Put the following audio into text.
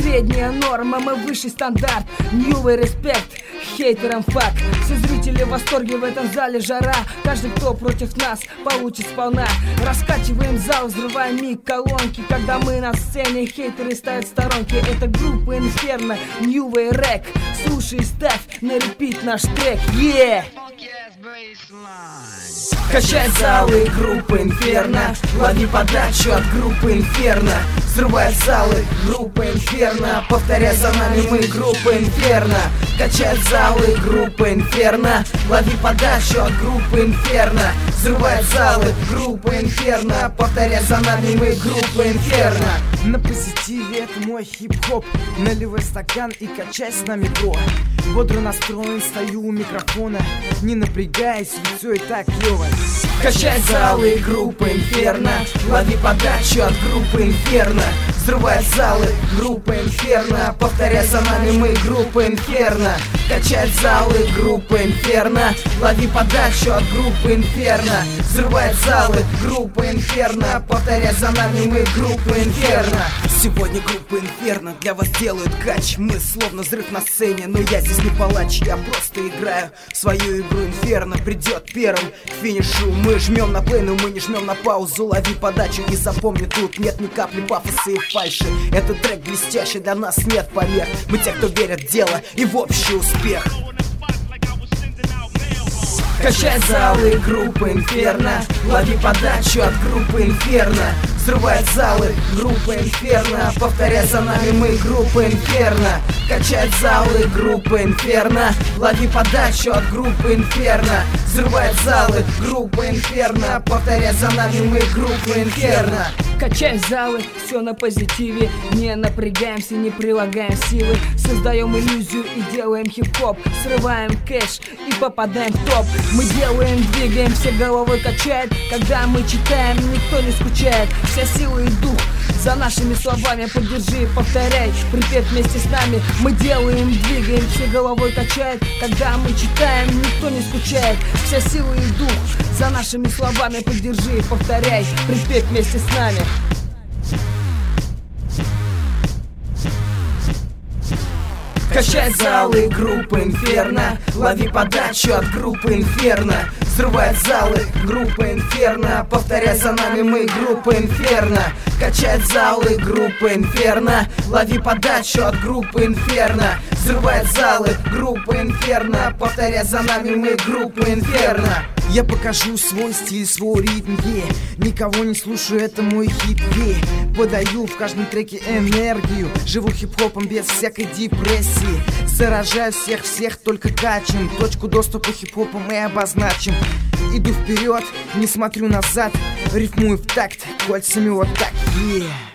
средняя норма, мы высший стандарт. Ньювей респект, хейтерам фак. Все зрители в восторге, в этом зале жара. Каждый, кто против нас, получит сполна. Раскачиваем зал, взрываем миг колонки. Когда мы на сцене, хейтеры стоят в сторонке. Это группа Инферно, Ньювей рэк. Слушай и ставь на репит наш трек. Качать залы, группа Инферно. Лови подачу от группы Инферно. Взрывает залы, группа Инферно. Повторяй за нами, мы группа Инферно. Качать залы, группа Инферно. Лови подачу от группы Инферно. Взрывает залы, группа Инферно. Повторяй за нами, мы группа Инферно. На позитиве это мой хип-хоп. Наливай стакан и качай с нами, бро. Бодро настроен, стою у микрофона. Не напрягаясь, ведь все и так клево. Качать залы, группа Инферно. Лови подачу от группы Инферно. Взрывает залы, группа Инферно. Повторяй за нами, мы группа Инферно. Качать залы, группа Инферно. Лови подачу от группы Инферно. Взрывает залы, группа Инферно. Повторяй за нами, мы группа Инферно. Сегодня группа Инферно для вас делают кач. Мы словно взрыв на сцене, но я здесь не палач. Я просто играю свою игру. Инферно придет первым к финишу. Мы жмем на плей, но мы не жмем на паузу. Лови подачу и запомни, тут нет ни капли пафоса и фальши. Этот трек блестящий, для нас нет помех. Мы те, кто верят в дело и в общий успех. Качать залы, группа Инферно. Лови подачу от группы Инферно. Взрывает залы, группа Инферно. Повторяй за нами, мы группа Инферно. Качать залы, группа Инферно. Лови подачу от группы Инферно. Взрывает залы, группа Инферно. Повторяй за нами, мы группа Инферно. Качаем залы, все на позитиве. Не напрягаемся, не прилагаем силы. Создаем иллюзию и делаем хип-хоп. Срываем кэш и попадаем в топ. Мы делаем, двигаем, все головой качает. Когда мы читаем, никто не скучает. Вся сила и дух за нашими словами. Поддержи, повторяй, припев вместе с нами. Мы делаем, двигаем, все головой качает. Когда мы читаем, никто не скучает. Вся сила и дух за нашими словами. Поддержи, повторяй, припев вместе с нами. Качать залы, группа Инферно. Лови подачу от группы Инферно. Взрывает залы, группа Инферно. Повторяй за нами, мы группа Инферно. Качать залы, группа Инферно. Лови подачу от группы Инферно. Взрывает залы, группа Инферно. Повторяй за нами, мы группа Инферно. Я покажу свой стиль, свой ритм, никого не слушаю, это мой хит, подаю в каждом треке энергию. Живу хип-хопом без всякой депрессии. Заражаю всех только качем. Точку доступа хип-хопа мы обозначим. Иду вперед, не смотрю назад. Рифмую в такт, кольцами вот так,